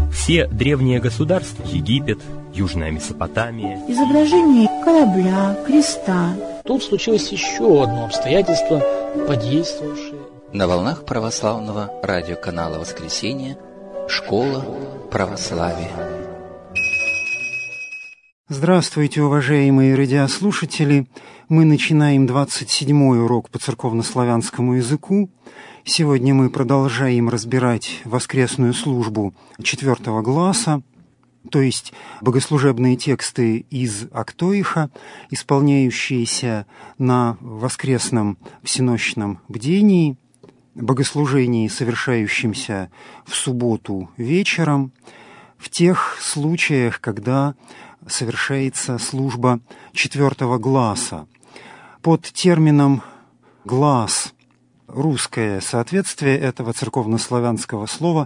Все древние государства, Египет, Южная Месопотамия. Изображение корабля, креста. Тут случилось еще одно обстоятельство, подействовавшее. На волнах православного радиоканала «Воскресенье» «Школа православия». Здравствуйте, уважаемые радиослушатели! Мы начинаем 27-й урок по церковнославянскому языку. Сегодня мы продолжаем разбирать воскресную службу 4 гласа, то есть богослужебные тексты из Актоиха, исполняющиеся на воскресном всенощном бдении, богослужении, совершающемся в субботу вечером, в тех случаях, когда совершается служба 4 гласа. Под термином «глас» русское соответствие этого церковнославянского слова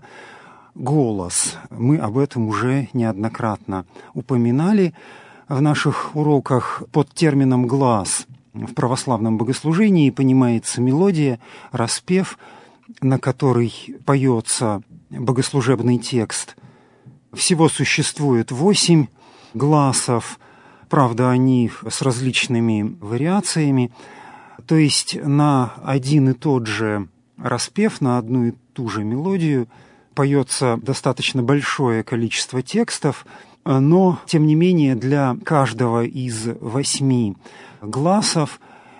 «голос». Мы об этом уже неоднократно упоминали в наших уроках. Под термином «глас» в православном богослужении понимается мелодия, распев, на который поется богослужебный текст. Всего существует 8 гласов, правда, они с различными вариациями, то есть на один и тот же распев, на одну и ту же мелодию поется достаточно большое количество текстов, но, тем не менее, для каждого из 8 гласов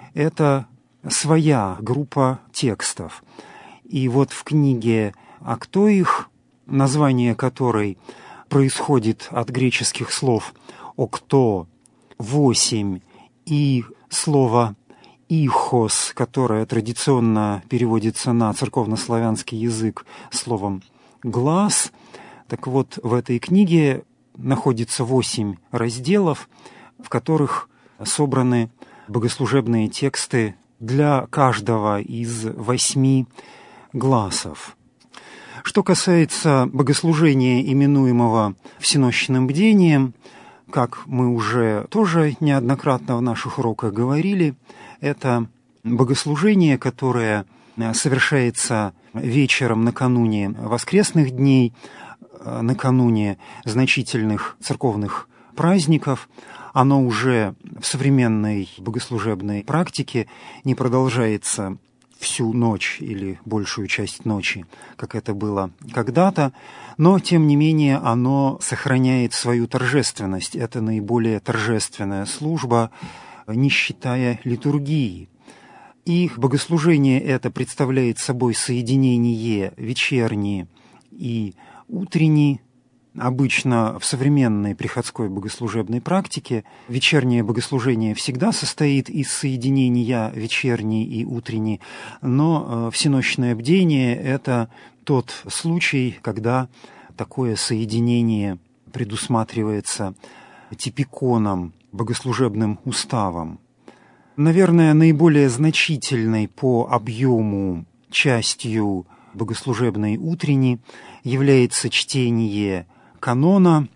это своя группа текстов. И вот в книге «Актоих», название которой происходит от греческих слов «окто» — 8, и слово «ихос», которое традиционно переводится на церковнославянский язык словом «глас». Так вот, в этой книге находится 8 разделов, в которых собраны богослужебные тексты для каждого из 8 гласов. Что касается богослужения, именуемого всенощным бдением, как мы уже тоже неоднократно в наших уроках говорили, это богослужение, которое совершается вечером накануне воскресных дней, накануне значительных церковных праздников. Оно уже в современной богослужебной практике не продолжается всю ночь или большую часть ночи, как это было когда-то, но, тем не менее, оно сохраняет свою торжественность. Это наиболее торжественная служба, не считая литургии. И богослужение это представляет собой соединение вечерней и утренней. Обычно в современной приходской богослужебной практике вечернее богослужение всегда состоит из соединения вечерней и утренней, но всенощное бдение – это тот случай, когда такое соединение предусматривается типиконом, богослужебным уставом. Наверное, наиболее значительной по объему частью богослужебной утренней является чтение канона.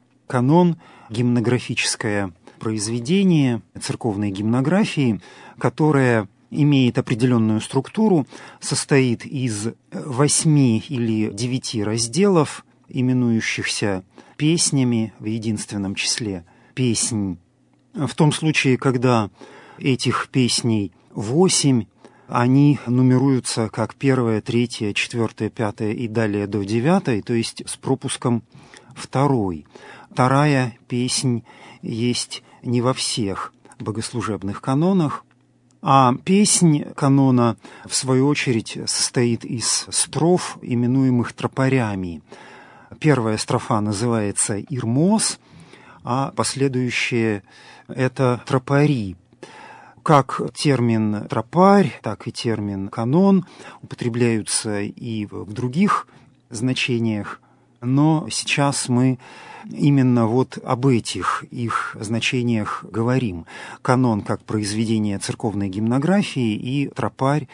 Канон – гимнографическое произведение церковной гимнографии, которое имеет определенную структуру, состоит из 8 или 9 разделов, именующихся песнями в единственном числе «песнь». В том случае, когда этих песней 8, они нумеруются как 1, 3, 4, 5 и далее до 9, то есть с пропуском 2. Вторая песнь есть не во всех богослужебных канонах, а песнь канона, в свою очередь, состоит из строф, именуемых тропарями. Первая строфа называется «Ирмос», а последующие – это тропари. Как термин «тропарь», так и термин «канон» употребляются и в других значениях, но сейчас мы именно вот об этих их значениях говорим. Канон как произведение церковной гимнографии и тропарь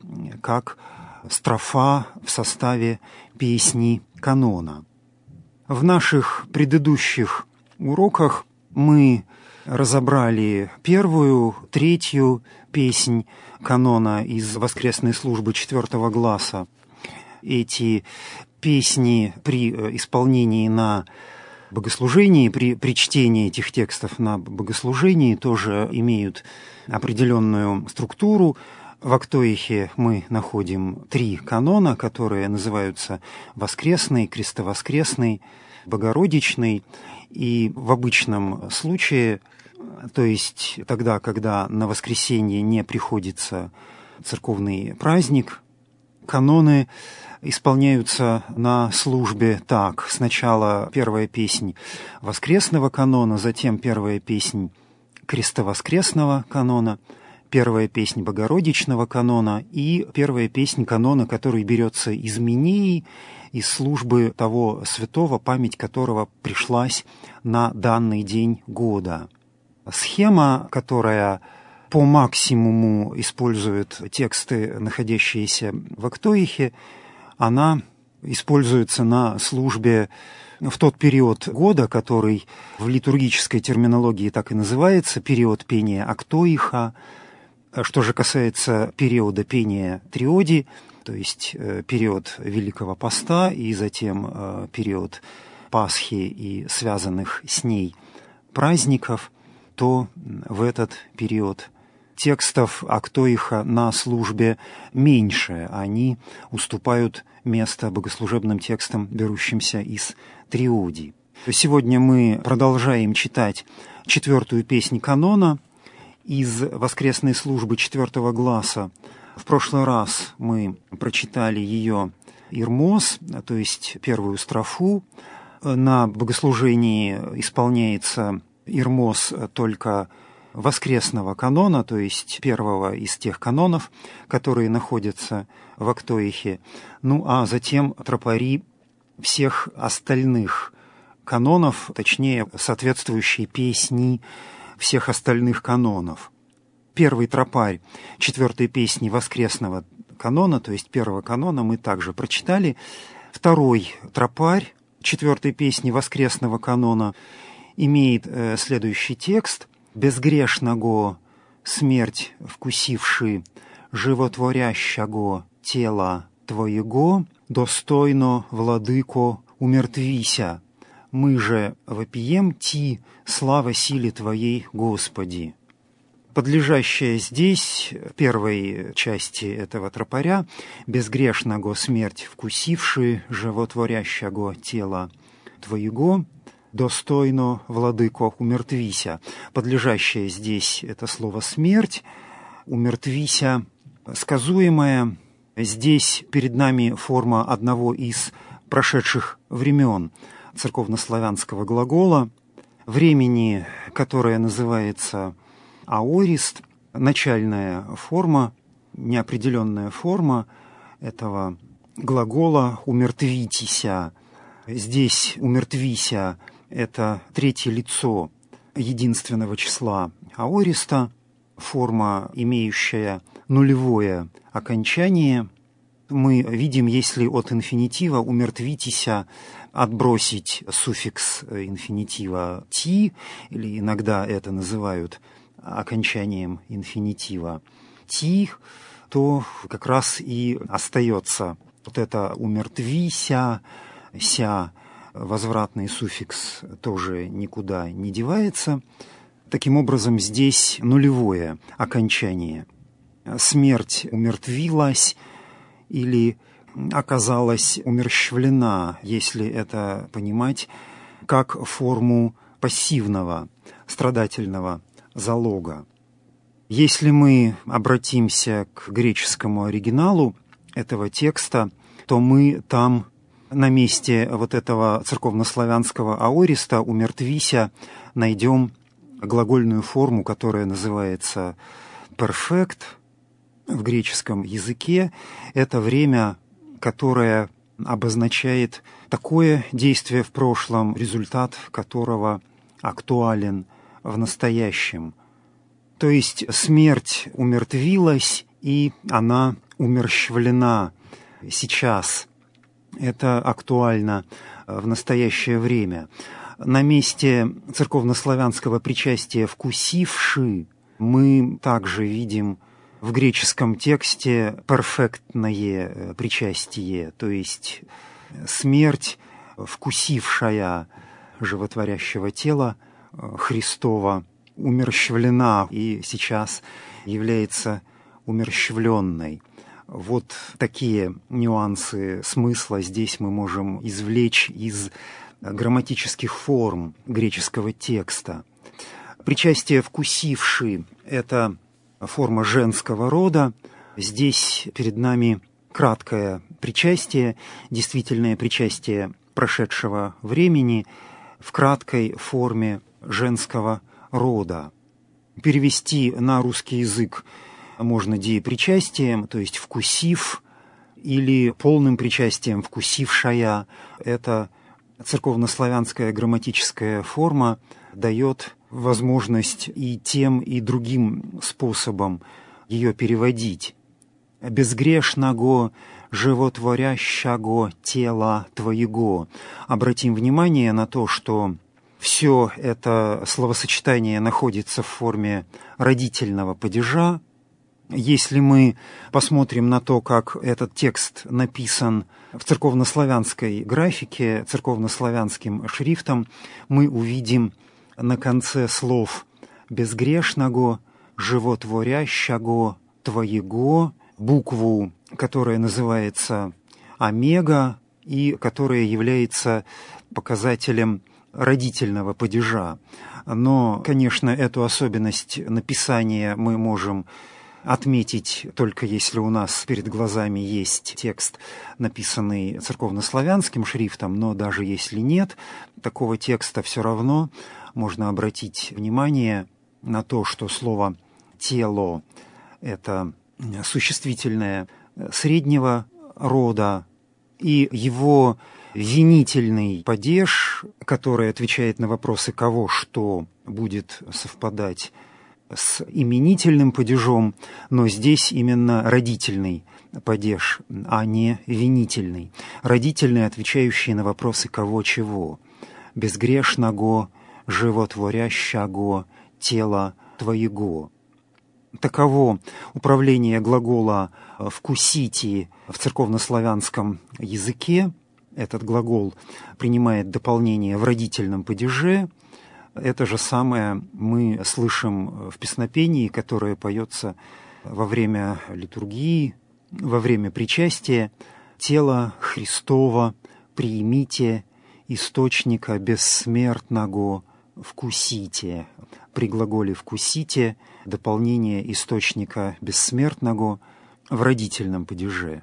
как строфа в составе песни канона. В наших предыдущих уроках мы разобрали 1, 3 песнь канона из воскресной службы 4 гласа. Эти Песни при исполнении на богослужении, при чтении этих текстов на богослужении тоже имеют определенную структуру. В Актоихе мы находим 3 канона, которые называются воскресный, крестовоскресный, богородичный. И в обычном случае, то есть тогда, когда на воскресенье не приходится церковный праздник, каноны исполняются на службе так. Сначала первая песнь воскресного канона, затем первая песнь крестовоскресного канона, первая песнь богородичного канона и первая песнь канона, который берется из Минеи, из службы того святого, память которого пришлась на данный день года. Схема, которая по максимуму использует тексты, находящиеся в Актоихе, она используется на службе в тот период года, который в литургической терминологии так и называется, период пения Актоиха. Что же касается периода пения Триодий, то есть период Великого Поста и затем период Пасхи и связанных с ней праздников, то в этот период текстов Актоиха на службе меньше, они уступают место богослужебным текстам, берущимся из Триодий. Сегодня мы продолжаем читать 4-ю песнь канона из воскресной службы 4-го гласа. В прошлый раз мы прочитали ее ирмос, то есть первую строфу. На богослужении исполняется ирмос только воскресного канона, то есть первого из тех канонов, которые находятся в Актоихе, а затем тропари всех остальных канонов, точнее, соответствующие песни всех остальных канонов. Первый тропарь 4-й песни воскресного канона, то есть первого канона, мы также прочитали. Второй тропарь 4-й песни воскресного канона имеет следующий текст: «Безгрешного смерть вкусивши, животворящего тела Твоего, достойно, владыко, умертвися. Мы же вопием Ти, слава силе Твоей, Господи». Подлежащая здесь, в первой части этого тропаря, «Безгрешного смерть вкусивши, животворящего тела Твоего, достойно, владыко, умертвися». Подлежащее здесь это слово «смерть», «умертвися», сказуемая здесь перед нами форма одного из прошедших времен церковнославянского глагола, времени, которое называется аорист, начальная форма, неопределенная форма этого глагола «умертвитися». Здесь «умертвися» — это третье лицо единственного числа аориста, форма, имеющая нулевое окончание. Мы видим, если от инфинитива «умертвитися» отбросить суффикс инфинитива «ти», или иногда это называют окончанием инфинитива «ти», то как раз и остается вот это «умертвися», «ся», возвратный суффикс тоже никуда не девается. Таким образом, здесь нулевое окончание. Смерть умертвилась или оказалась умерщвлена, если это понимать как форму пассивного, страдательного залога. Если мы обратимся к греческому оригиналу этого текста, то мы там на месте вот этого церковнославянского аориста «умертвися» найдем глагольную форму, которая называется «perfect» в греческом языке. Это время, которое обозначает такое действие в прошлом, результат которого актуален в настоящем. То есть смерть умертвилась, и она умерщвлена сейчас. Это актуально в настоящее время. На месте церковнославянского причастия «вкусивши» мы также видим в греческом тексте перфектное причастие, то есть смерть, вкусившая животворящего тела Христова, умерщвлена и сейчас является умерщвленной. Вот такие нюансы смысла здесь мы можем извлечь из грамматических форм греческого текста. Причастие «вкусивший» — это форма женского рода. Здесь перед нами краткое причастие, действительное причастие прошедшего времени в краткой форме женского рода. Перевести на русский язык можно деепричастием, то есть «вкусив», или полным причастием «вкусившая». Это церковнославянская грамматическая форма дает возможность и тем, и другим способом ее переводить. «Безгрешного, животворящего тела твоего». Обратим внимание на то, что все это словосочетание находится в форме родительного падежа. Если мы посмотрим на то, как этот текст написан в церковнославянской графике, церковнославянским шрифтом, мы увидим на конце слов «безгрешного, животворящего твоего» букву, которая называется омега и которая является показателем родительного падежа. Но, конечно, эту особенность написания мы можем отметить только если у нас перед глазами есть текст, написанный церковнославянским шрифтом, но даже если нет такого текста, все равно можно обратить внимание на то, что слово «тело» — это существительное среднего рода, и его винительный падеж, который отвечает на вопросы «кого», «что», будет совпадать с именительным падежом, но здесь именно родительный падеж, а не винительный. Родительный, отвечающий на вопросы «кого», «чего». «Безгрешного, животворящего тела твоего». Таково управление глагола «вкусите» в церковнославянском языке. Этот глагол принимает дополнение в родительном падеже. Это же самое мы слышим в песнопении, которое поется во время литургии, во время причастия. «Тело Христово приимите, источника бессмертного вкусите». При глаголе «вкусите» дополнение источника бессмертного в родительном падеже.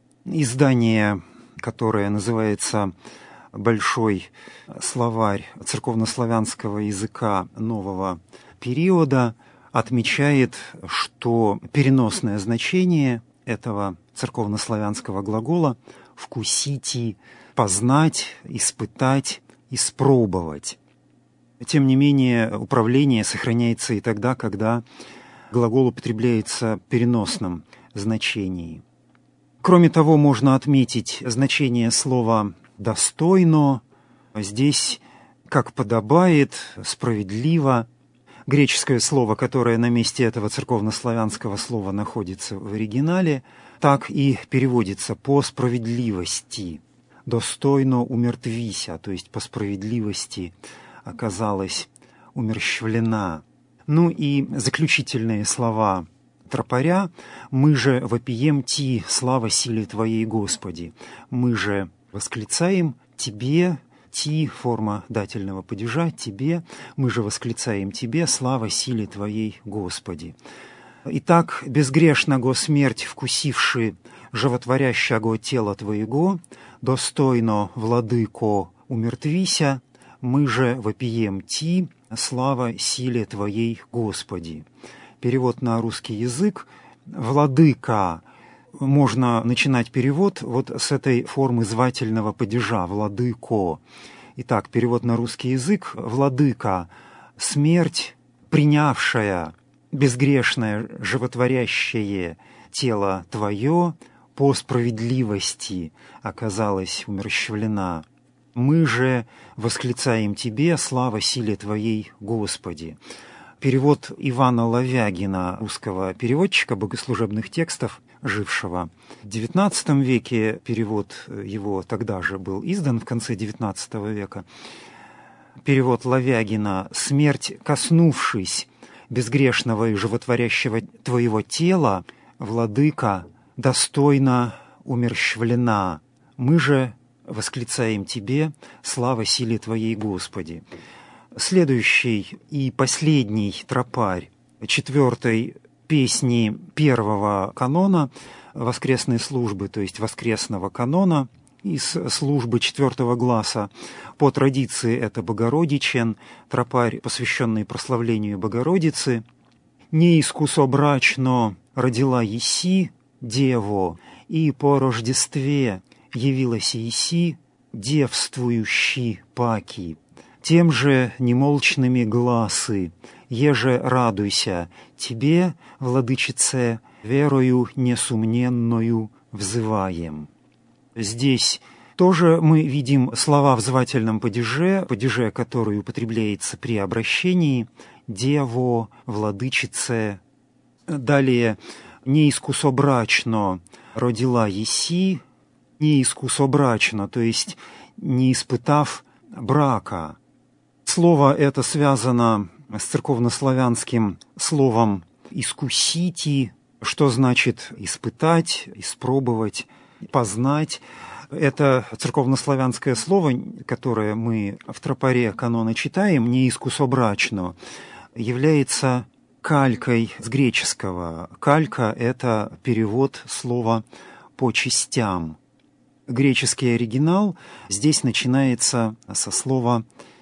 Издание, которое называется «Большой словарь церковнославянского языка нового периода», отмечает, что переносное значение этого церковнославянского глагола «вкусите» — познать, испытать, испробовать. Тем не менее, управление сохраняется и тогда, когда глагол употребляется в переносном значении. Кроме того, можно отметить значение слова «достойно». Здесь, как подобает, справедливо. Греческое слово, которое на месте этого церковнославянского слова находится в оригинале, так и переводится «по справедливости». «Достойно умертвися», то есть по справедливости оказалась умерщвлена. Ну и заключительные слова тропаря: «Мы же вопием Ти, слава силе Твоей, Господи». Мы же восклицаем Тебе, Ти, форма дательного падежа, Тебе, мы же восклицаем Тебе, слава силе Твоей, Господи. Итак, безгрешного смерть вкусивши животворящего тела Твоего, достойно, владыко, умертвися, мы же вопием Ти, слава силе Твоей, Господи. Перевод на русский язык: «владыка». Можно начинать перевод вот с этой формы звательного падежа «владыко». Итак, перевод на русский язык: «Владыка, смерть, принявшая безгрешное животворящее тело Твое, по справедливости оказалась умерщвлена. Мы же восклицаем Тебе, слава силе Твоей, Господи». Перевод Ивана Лавягина, русского переводчика богослужебных текстов, жившего в XIX веке. Перевод его тогда же был издан, в конце XIX века. Перевод Лавягина: «Смерть, коснувшись безгрешного и животворящего твоего тела, владыка, достойно умерщвлена. Мы же восклицаем тебе: слава силе твоей, Господи». Следующий и последний тропарь 4-й песни 1-го канона воскресной службы, то есть воскресного канона, из службы 4-го гласа. По традиции это Богородичен, тропарь, посвященный прославлению Богородицы. «Не искусобрачно родила еси дево, и по Рождестве явилась еси девствующий паки. Тем же немолчными гласы, еже радуйся, тебе, владычице, верою несумненною взываем». Здесь тоже мы видим слова в звательном падеже, который употребляется при обращении: «дево», «владычице». Далее: «не искусобрачно родила еси», «не искусобрачно», то есть не испытав брака. Слово это связано с церковнославянским словом «искусити», что значит испытать, испробовать, познать. Это церковнославянское слово, которое мы в тропаре канона читаем, «не искусобрачно», является калькой с греческого. Калька – это перевод слова «по частям». Греческий оригинал здесь начинается со слова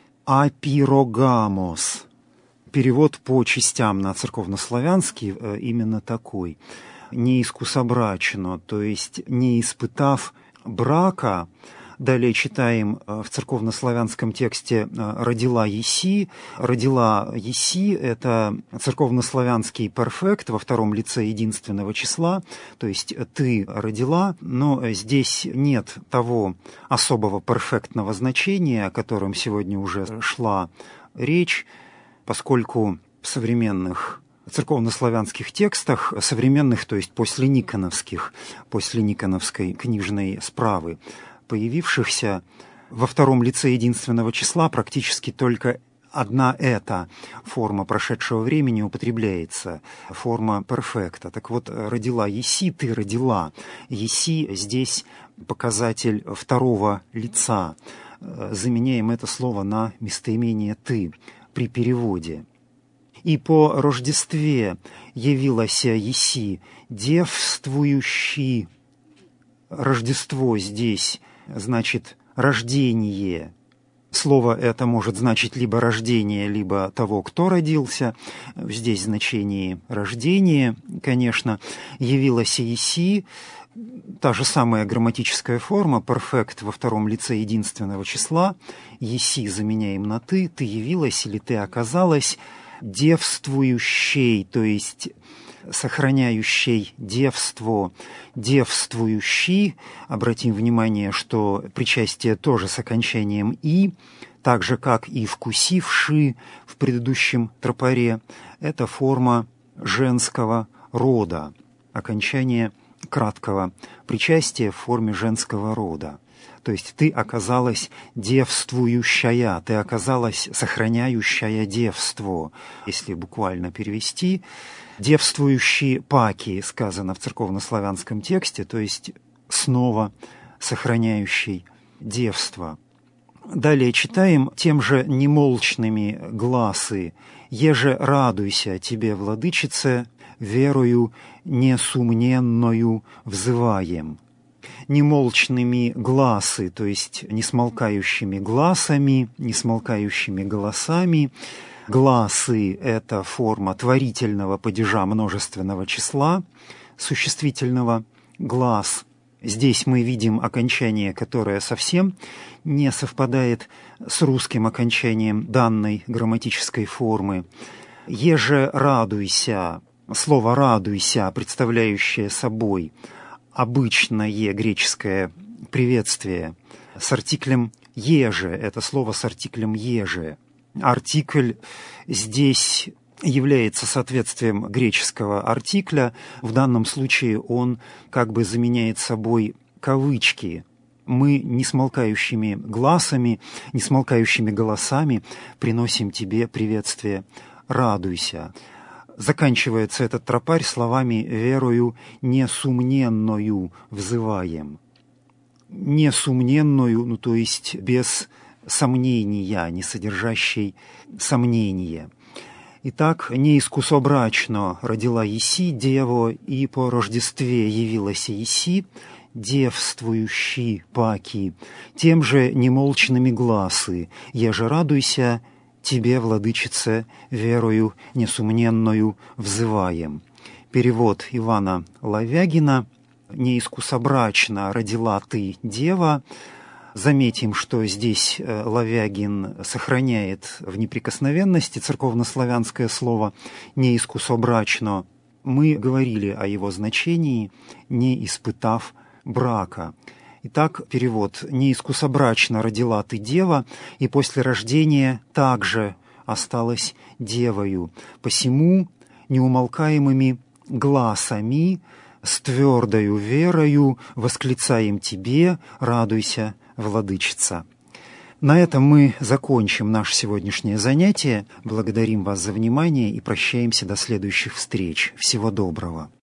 «апирогамос». Перевод по частям на церковнославянский именно такой. «Не искусобрачно», то есть не испытав брака. Далее читаем в церковнославянском тексте «родила еси». «Родила еси» — это церковнославянский перфект во втором лице единственного числа, то есть «ты родила», но здесь нет того особого перфектного значения, о котором сегодня уже шла речь, поскольку в современных церковнославянских текстах, современных, то есть после никоновской книжной справы, появившихся во втором лице единственного числа, практически только одна эта форма прошедшего времени употребляется, форма перфекта. Так вот, «родила еси», «ты родила». Еси здесь показатель второго лица. Заменяем это слово на местоимение «ты» при переводе. «И по Рождестве явилася еси девствующий». Рождество здесь значит рождение. Слово это может значить либо рождение, либо того, кто родился. Здесь в значении рождения, конечно. «Явилася еси», та же самая грамматическая форма, перфект во втором лице единственного числа. «Еси» заменяем на «ты», «ты явилась» или «ты оказалась», девствующей, то есть сохраняющей девство, девствующий. Обратим внимание, что причастие тоже с окончанием «и», так же, как и «вкусивши» в предыдущем тропаре. Это форма женского рода, окончание краткого причастия в форме женского рода. То есть ты оказалась девствующая, ты оказалась сохраняющая девство. Если буквально перевести, девствующий паки сказано в церковнославянском тексте, то есть снова сохраняющий девство. Далее читаем: «Тем же немолчными гласы, еже радуйся тебе, владычице, верою несумненною взываем». Немолчными гласы, то есть несмолкающими гласами, несмолкающими голосами. Гласы – это форма творительного падежа множественного числа, существительного «глаз». Здесь мы видим окончание, которое совсем не совпадает с русским окончанием данной грамматической формы. «Еже радуйся», слово «радуйся», представляющее собой обычное греческое приветствие с артиклем «еже», это слово с артиклем «еже». Артикль здесь является соответствием греческого артикля. В данном случае он как бы заменяет собой кавычки. Мы несмолкающими гласами, несмолкающими голосами приносим тебе приветствие, радуйся. Заканчивается этот тропарь словами «верою несумненною взываем». Несумненную, то есть без сомнения, не содержащей сомнения. Итак, неискусобрачно родила Еси дево, и по рождестве явилась Еси, девствующий паки, тем же немолчными гласы, еже радуйся, тебе, владычице, верою несумненною взываем. Перевод Ивана Лавягина. Неискусобрачно родила ты дева. Заметим, что здесь Лавягин сохраняет в неприкосновенности церковнославянское слово «неискусобрачно». Мы говорили о его значении, не испытав брака. Итак, перевод. «Неискусобрачно родила ты дева, и после рождения также осталась девою. Посему неумолкаемыми гласами с твердою верою восклицаем тебе, радуйся, владычица». На этом мы закончим наше сегодняшнее занятие. Благодарим вас за внимание и прощаемся до следующих встреч. Всего доброго.